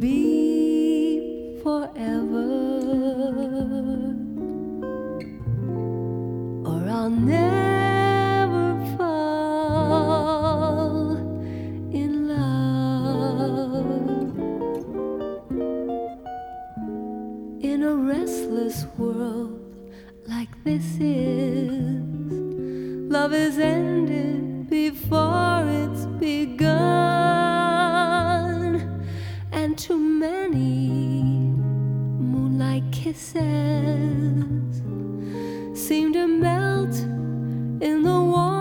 be forever, or I'll never fall in love. In a restless world like this is, love is ended before it's begun, and too many moonlight kisses seem to melt in the warmth